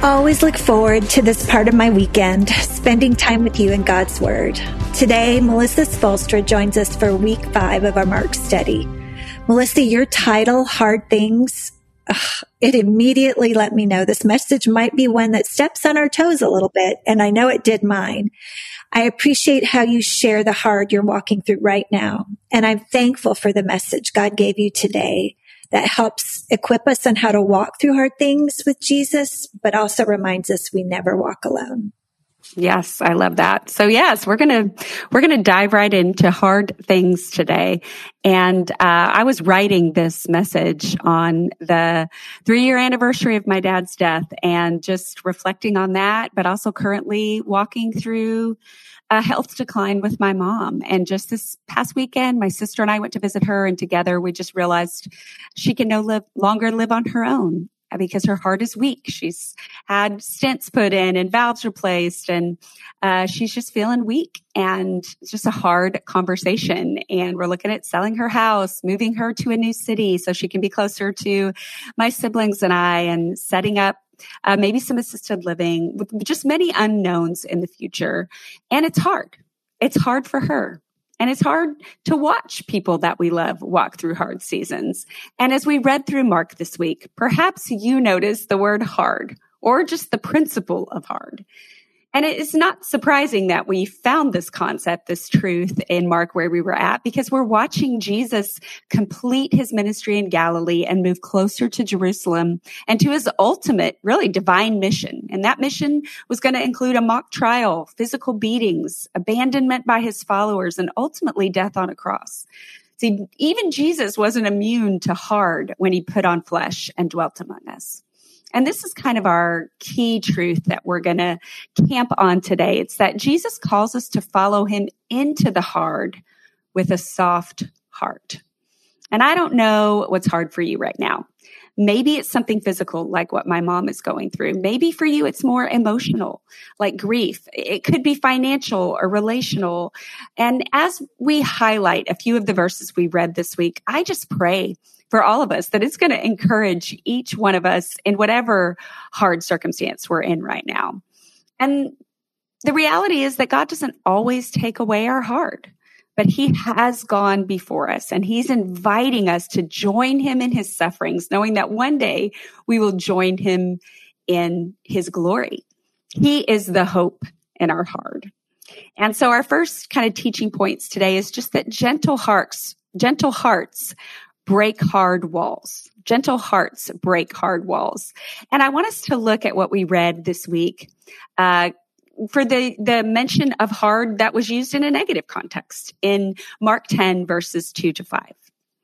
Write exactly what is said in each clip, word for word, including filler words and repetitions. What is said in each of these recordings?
always look forward to this part of my weekend, spending time with you in God's Word. Today, Melissa Spolstra joins us for week five of our Mark study. Melissa, your title, Hard Things, ugh, it immediately let me know this message might be one that steps on our toes a little bit, and I know it did mine. I appreciate how you share the hard you're walking through right now, and I'm thankful for the message God gave you today that helps equip us on how to walk through hard things with Jesus, but also reminds us we never walk alone. Yes, I love that. So yes, we're going to, we're going to dive right into hard things today. And, uh, I was writing this message on the three year anniversary of my dad's death and just reflecting on that, but also currently walking through a health decline with my mom. And just this past weekend, my sister and I went to visit her, and together we just realized she can no live, longer live on her own because her heart is weak. She's had stents put in and valves replaced, and uh, she's just feeling weak. And it's just a hard conversation. And we're looking at selling her house, moving her to a new city so she can be closer to my siblings and I, and setting up Uh, maybe some assisted living, with just many unknowns in the future. And it's hard. It's hard for her. And it's hard to watch people that we love walk through hard seasons. And as we read through Mark this week, perhaps you noticed the word hard, or just the principle of hard. And it is not surprising that we found this concept, this truth in Mark where we were at, because we're watching Jesus complete his ministry in Galilee and move closer to Jerusalem and to his ultimate, really divine mission. And that mission was going to include a mock trial, physical beatings, abandonment by his followers, and ultimately death on a cross. See, even Jesus wasn't immune to hard when he put on flesh and dwelt among us. And this is kind of our key truth that we're going to camp on today. It's that Jesus calls us to follow him into the hard with a soft heart. And I don't know what's hard for you right now. Maybe it's something physical, like what my mom is going through. Maybe for you, it's more emotional, like grief. It could be financial or relational. And as we highlight a few of the verses we read this week, I just pray for all of us that it's going to encourage each one of us in whatever hard circumstance we're in right now. And the reality is that God doesn't always take away our hard, but he has gone before us, and he's inviting us to join him in his sufferings, knowing that one day we will join him in his glory. He is the hope in our hard. And so our first kind of teaching points today is just that gentle hearts, gentle hearts break hard walls. Gentle hearts break hard walls. And I want us to look at what we read this week, uh, for the, the mention of hard that was used in a negative context in Mark ten, verses two to five.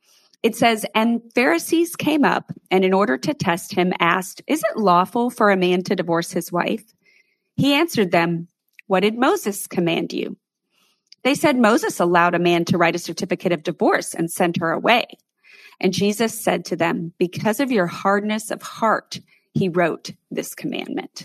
It says, "And Pharisees came up, and in order to test him, asked, 'Is it lawful for a man to divorce his wife?' He answered them, 'What did Moses command you?' They said, 'Moses allowed a man to write a certificate of divorce and send her away.' And Jesus said to them, 'Because of your hardness of heart, he wrote this commandment.'"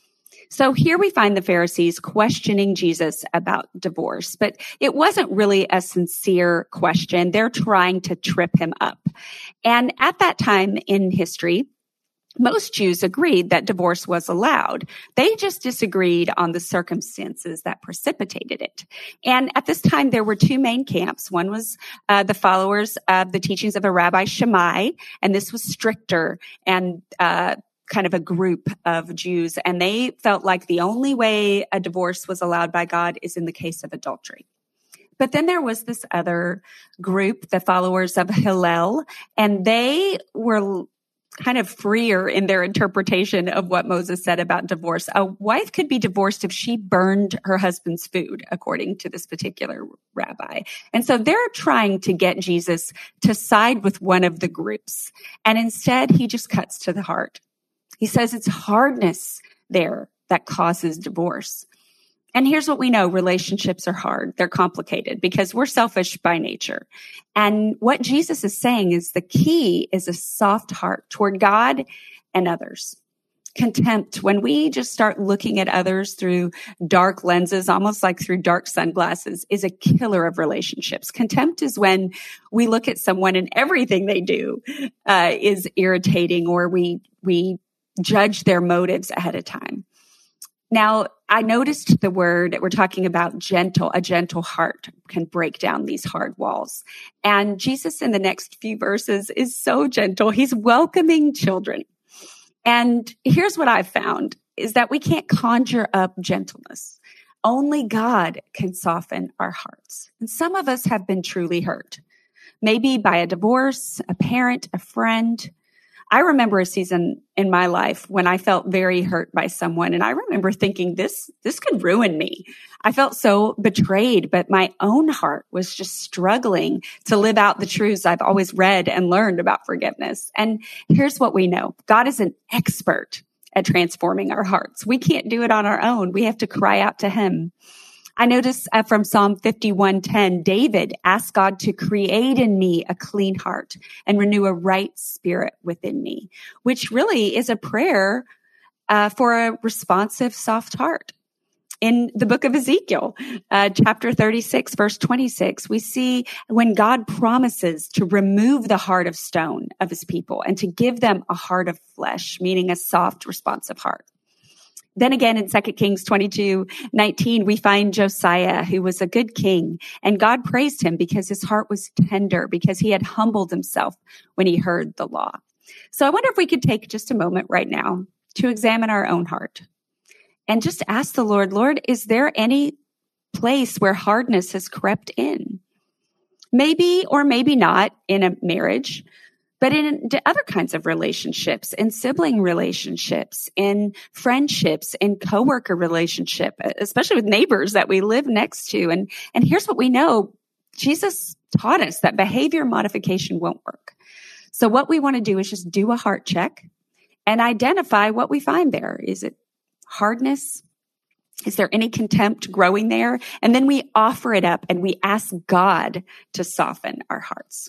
So here we find the Pharisees questioning Jesus about divorce, but it wasn't really a sincere question. They're trying to trip him up. And at that time in history, most Jews agreed that divorce was allowed. They just disagreed on the circumstances that precipitated it. And at this time, there were two main camps. One was uh, the followers of the teachings of a Rabbi Shammai, and this was stricter and uh, kind of a group of Jews. And they felt like the only way a divorce was allowed by God is in the case of adultery. But then there was this other group, the followers of Hillel, and they were kind of freer in their interpretation of what Moses said about divorce. A wife could be divorced if she burned her husband's food, according to this particular rabbi. And so they're trying to get Jesus to side with one of the groups. And instead, he just cuts to the heart. He says it's hardness there that causes divorce. And here's what we know. Relationships are hard. They're complicated because we're selfish by nature. And what Jesus is saying is the key is a soft heart toward God and others. Contempt, when we just start looking at others through dark lenses, almost like through dark sunglasses, is a killer of relationships. Contempt is when we look at someone and everything they do uh, is irritating, or we we judge their motives ahead of time. Now, I noticed the word, we're talking about gentle, a gentle heart can break down these hard walls. And Jesus in the next few verses is so gentle. He's welcoming children. And here's what I've found is that we can't conjure up gentleness. Only God can soften our hearts. And some of us have been truly hurt, maybe by a divorce, a parent, a friend. I remember a season in my life when I felt very hurt by someone. And I remember thinking this, this could ruin me. I felt so betrayed, but my own heart was just struggling to live out the truths I've always read and learned about forgiveness. And here's what we know. God is an expert at transforming our hearts. We can't do it on our own. We have to cry out to him. I notice uh, from Psalm fifty-one ten, David asked God to create in me a clean heart and renew a right spirit within me, which really is a prayer uh, for a responsive, soft heart. In the book of Ezekiel, uh, chapter thirty-six, verse twenty-six, we see when God promises to remove the heart of stone of his people and to give them a heart of flesh, meaning a soft, responsive heart. Then again, in Second Kings twenty-two nineteen, we find Josiah, who was a good king, and God praised him because his heart was tender, because he had humbled himself when he heard the law. So I wonder if we could take just a moment right now to examine our own heart and just ask the Lord, Lord, is there any place where hardness has crept in? Maybe or maybe not in a marriage, but in other kinds of relationships, in sibling relationships, in friendships, in coworker relationship, especially with neighbors that we live next to. And, and here's what we know. Jesus taught us that behavior modification won't work. So what we want to do is just do a heart check and identify what we find there. Is it hardness? Is there any contempt growing there? And then we offer it up and we ask God to soften our hearts.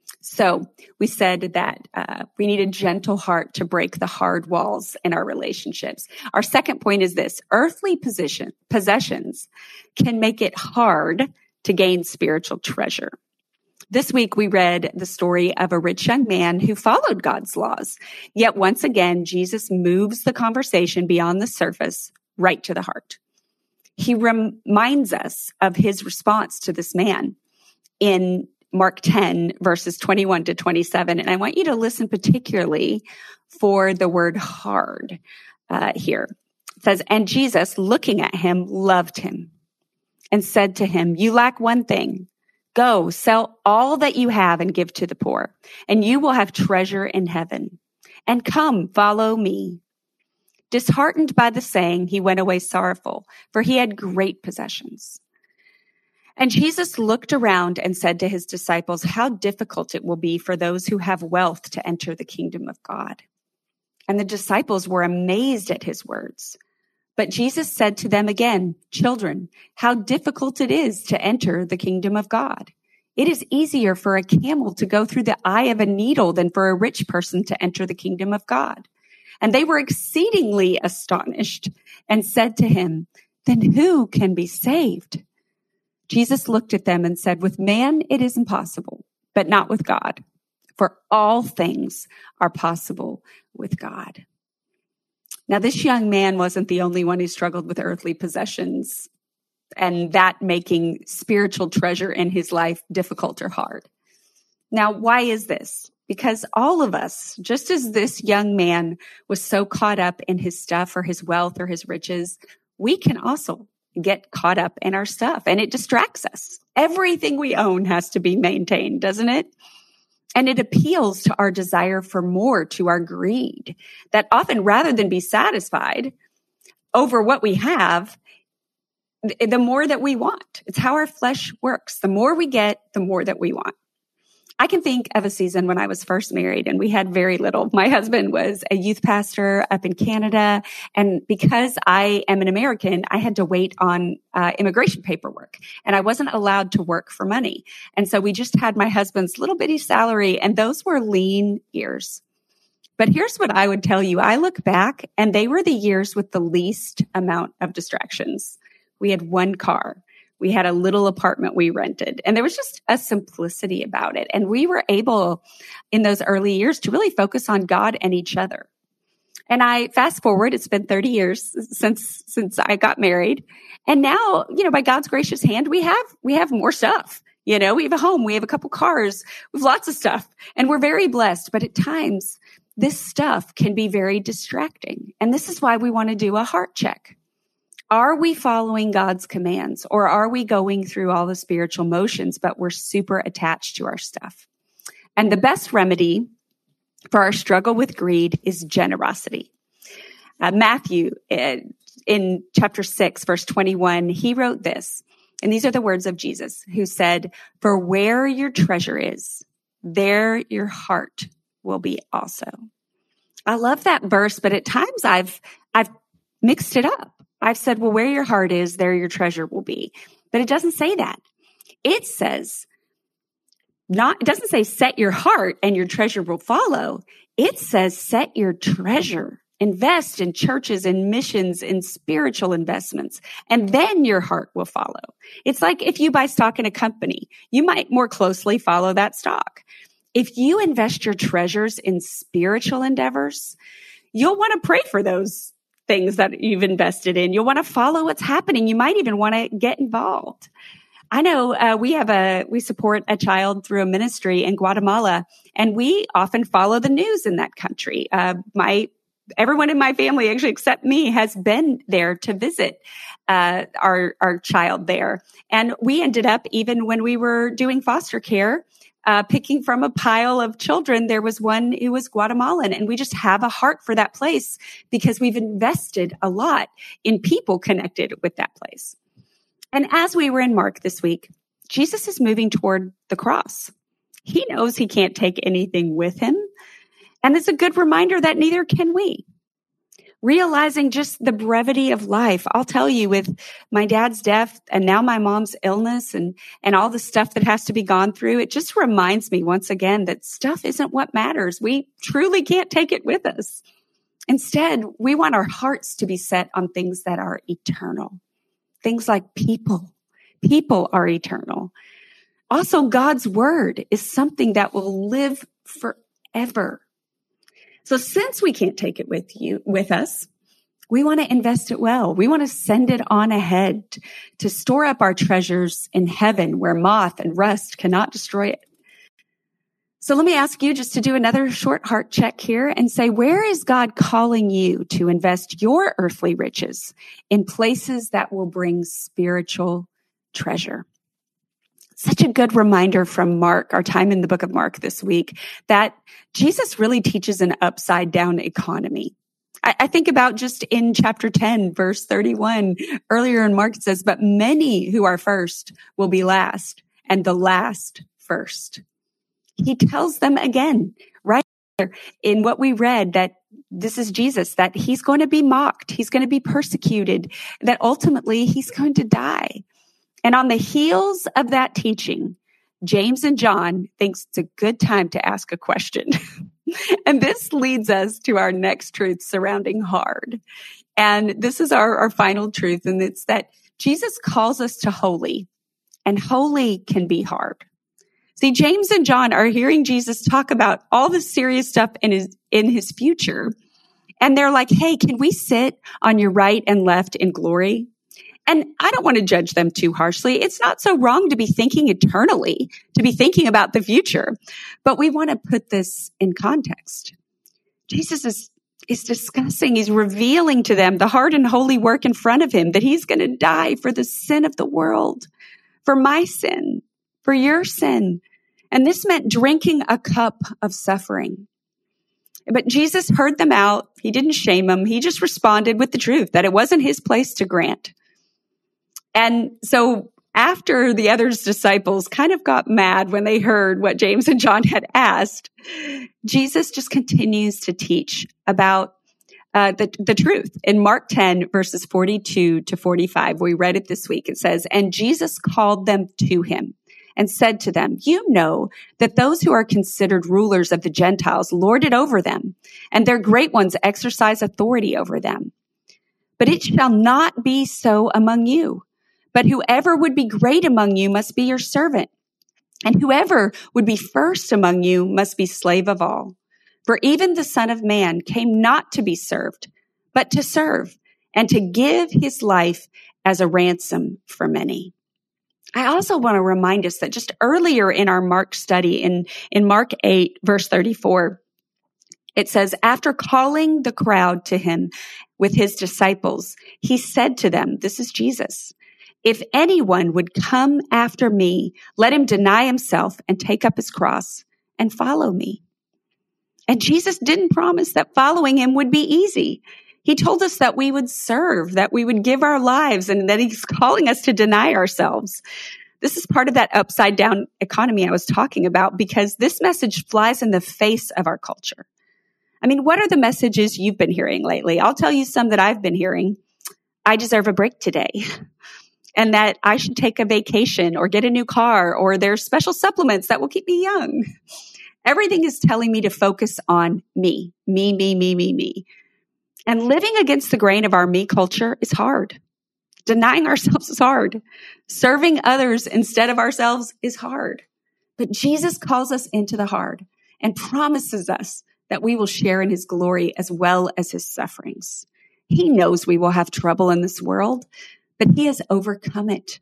So we said that uh, we need a gentle heart to break the hard walls in our relationships. Our second point is this: earthly position, possessions can make it hard to gain spiritual treasure. This week we read the story of a rich young man who followed God's laws. Yet once again, Jesus moves the conversation beyond the surface right to the heart. He reminds us of his response to this man in Mark ten, verses twenty-one to twenty-seven. And I want you to listen particularly for the word hard uh, here. It says, and Jesus, looking at him, loved him and said to him, you lack one thing. Go, sell all that you have and give to the poor, and you will have treasure in heaven. And come, follow me. Disheartened by the saying, he went away sorrowful, for he had great possessions. And Jesus looked around and said to his disciples, how difficult it will be for those who have wealth to enter the kingdom of God. And the disciples were amazed at his words. But Jesus said to them again, children, how difficult it is to enter the kingdom of God. It is easier for a camel to go through the eye of a needle than for a rich person to enter the kingdom of God. And they were exceedingly astonished and said to him, then who can be saved? Jesus looked at them and said, with man it is impossible, but not with God. For all things are possible with God. Now, this young man wasn't the only one who struggled with earthly possessions and that making spiritual treasure in his life difficult or hard. Now, why is this? Because all of us, just as this young man was so caught up in his stuff or his wealth or his riches, we can also get caught up in our stuff and it distracts us. Everything we own has to be maintained, doesn't it? And it appeals to our desire for more, to our greed, that often rather than be satisfied over what we have, the more that we want. It's how our flesh works. The more we get, the more that we want. I can think of a season when I was first married and we had very little. My husband was a youth pastor up in Canada. And because I am an American, I had to wait on uh, immigration paperwork and I wasn't allowed to work for money. And so we just had my husband's little bitty salary and those were lean years. But here's what I would tell you. I look back and they were the years with the least amount of distractions. We had one car. We had a little apartment we rented, and there was just a simplicity about it. And we were able in those early years to really focus on God and each other. And I fast forward, it's been thirty years since, since I got married. And now, you know, by God's gracious hand, we have, we have more stuff. You know, we have a home, we have a couple cars, we have lots of stuff, and we're very blessed. But at times, this stuff can be very distracting. And this is why we want to do a heart check. Are we following God's commands, or are we going through all the spiritual motions, but we're super attached to our stuff? And the best remedy for our struggle with greed is generosity. Uh, Matthew, uh, in chapter six, verse twenty-one, he wrote this, and these are the words of Jesus, who said, "For where your treasure is, there your heart will be also." I love that verse, but at times I've, I've mixed it up. I've said, well, where your heart is, there your treasure will be. But it doesn't say that. It says, not, it doesn't say set your heart and your treasure will follow. It says set your treasure. Invest in churches and missions and spiritual investments, and then your heart will follow. It's like if you buy stock in a company, you might more closely follow that stock. If you invest your treasures in spiritual endeavors, you'll want to pray for those things that you've invested in. You'll want to follow what's happening. You might even want to get involved. I know uh, we have a, we support a child through a ministry in Guatemala, and we often follow the news in that country. Uh, my, everyone in my family, actually except me, has been there to visit uh, our, our child there. And we ended up, even when we were doing foster care, Uh, picking from a pile of children, there was one who was Guatemalan, and we just have a heart for that place because we've invested a lot in people connected with that place. And as we were in Mark this week, Jesus is moving toward the cross. He knows he can't take anything with him, and it's a good reminder that neither can we. Realizing just the brevity of life. I'll tell you, with my dad's death and now my mom's illness and, and all the stuff that has to be gone through, it just reminds me once again that stuff isn't what matters. We truly can't take it with us. Instead, we want our hearts to be set on things that are eternal. Things like people. People are eternal. Also, God's word is something that will live forever. So since we can't take it with you, with us, we want to invest it well. We want to send it on ahead to store up our treasures in heaven where moth and rust cannot destroy it. So let me ask you just to do another short heart check here and say, where is God calling you to invest your earthly riches in places that will bring spiritual treasure? Such a good reminder from Mark, our time in the book of Mark this week, that Jesus really teaches an upside down economy. I, I think about just in chapter ten, verse thirty-one, earlier in Mark, it says, but many who are first will be last, and the last first. He tells them again, right there in what we read, that this is Jesus, that he's going to be mocked, he's going to be persecuted, that ultimately he's going to die. And on the heels of that teaching, James and John thinks it's a good time to ask a question. And this leads us to our next truth surrounding hard. And this is our, our final truth, and it's that Jesus calls us to holy, and holy can be hard. See, James and John are hearing Jesus talk about all the serious stuff in his, in his future. And they're like, hey, can we sit on your right and left in glory? And I don't want to judge them too harshly. It's not so wrong to be thinking eternally, to be thinking about the future. But we want to put this in context. Jesus is, is discussing, he's revealing to them the hard and holy work in front of him, that he's going to die for the sin of the world, for my sin, for your sin. And this meant drinking a cup of suffering. But Jesus heard them out. He didn't shame them. He just responded with the truth that it wasn't his place to grant. And so after the other disciples kind of got mad when they heard what James and John had asked, Jesus just continues to teach about uh, the, the truth. In Mark ten, verses forty-two to forty-five, we read it this week. It says, and Jesus called them to him and said to them, you know that those who are considered rulers of the Gentiles lord it over them, and their great ones exercise authority over them. But it shall not be so among you. But whoever would be great among you must be your servant, and whoever would be first among you must be slave of all. For even the Son of Man came not to be served, but to serve and to give his life as a ransom for many. I also want to remind us that just earlier in our Mark study, in, in Mark eight, verse thirty-four, it says, after calling the crowd to him with his disciples, he said to them, this is Jesus, if anyone would come after me, let him deny himself and take up his cross and follow me. And Jesus didn't promise that following him would be easy. He told us that we would serve, that we would give our lives, and that he's calling us to deny ourselves. This is part of that upside down economy I was talking about, because this message flies in the face of our culture. I mean, what are the messages you've been hearing lately? I'll tell you some that I've been hearing. I deserve a break today, and that I should take a vacation or get a new car, or there's special supplements that will keep me young. Everything is telling me to focus on me, me, me, me, me, me. And living against the grain of our me culture is hard. Denying ourselves is hard. Serving others instead of ourselves is hard. But Jesus calls us into the hard and promises us that we will share in his glory as well as his sufferings. He knows we will have trouble in this world, but he has overcome it.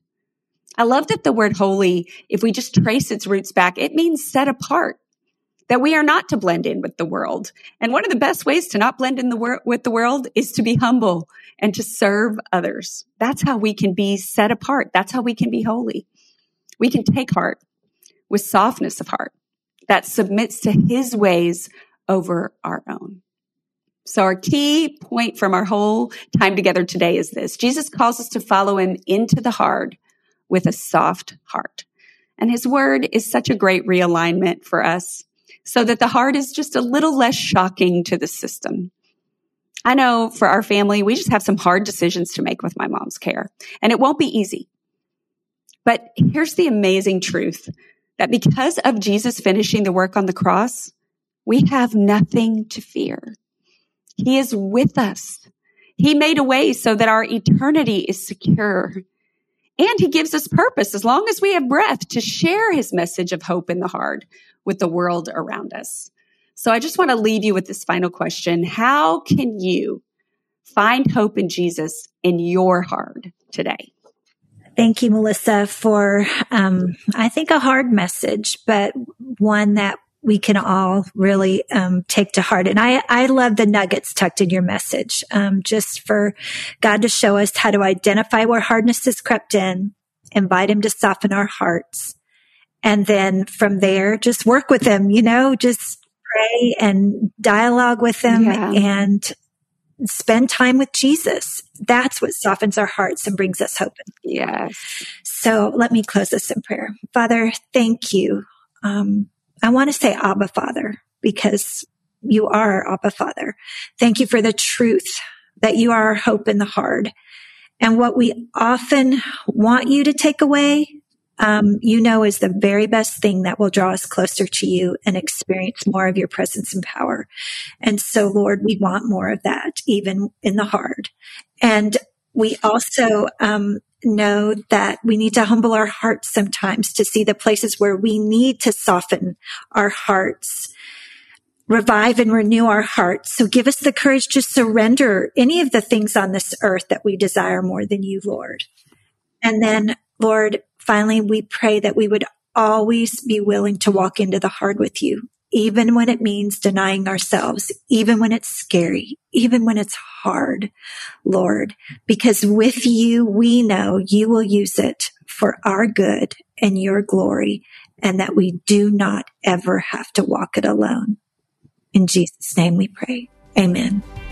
I love that the word holy, if we just trace its roots back, it means set apart, that we are not to blend in with the world. And one of the best ways to not blend in the wor- with the world is to be humble and to serve others. That's how we can be set apart. That's how we can be holy. We can take heart with softness of heart that submits to his ways over our own. So our key point from our whole time together today is this. Jesus calls us to follow him into the hard with a soft heart. And his word is such a great realignment for us so that the hard is just a little less shocking to the system. I know for our family, we just have some hard decisions to make with my mom's care, and it won't be easy. But here's the amazing truth, that because of Jesus finishing the work on the cross, we have nothing to fear. He is with us. He made a way so that our eternity is secure. And he gives us purpose, as long as we have breath, to share his message of hope in the hard with the world around us. So I just want to leave you with this final question. How can you find hope in Jesus in your hard today? Thank you, Melissa, for, um, I think, a hard message, but one that we can all really um, take to heart. And I, I love the nuggets tucked in your message, um, just for God to show us how to identify where hardness has crept in, invite him to soften our hearts, and then from there, just work with him, you know, just pray and dialogue with him yeah. and spend time with Jesus. That's what softens our hearts and brings us hope. Yes. So let me close this in prayer. Father, thank you. Um, I want to say Abba Father, because you are our Abba Father. Thank you for the truth that you are our hope in the hard. And what we often want you to take away, um, you know, is the very best thing that will draw us closer to you and experience more of your presence and power. And so, Lord, we want more of that, even in the hard. And we also um, know that we need to humble our hearts sometimes to see the places where we need to soften our hearts, revive and renew our hearts. So give us the courage to surrender any of the things on this earth that we desire more than you, Lord. And then, Lord, finally, we pray that we would always be willing to walk into the hard with you, even when it means denying ourselves, even when it's scary, even when it's hard, Lord, because with you, we know you will use it for our good and your glory, and that we do not ever have to walk it alone. In Jesus' name we pray. Amen.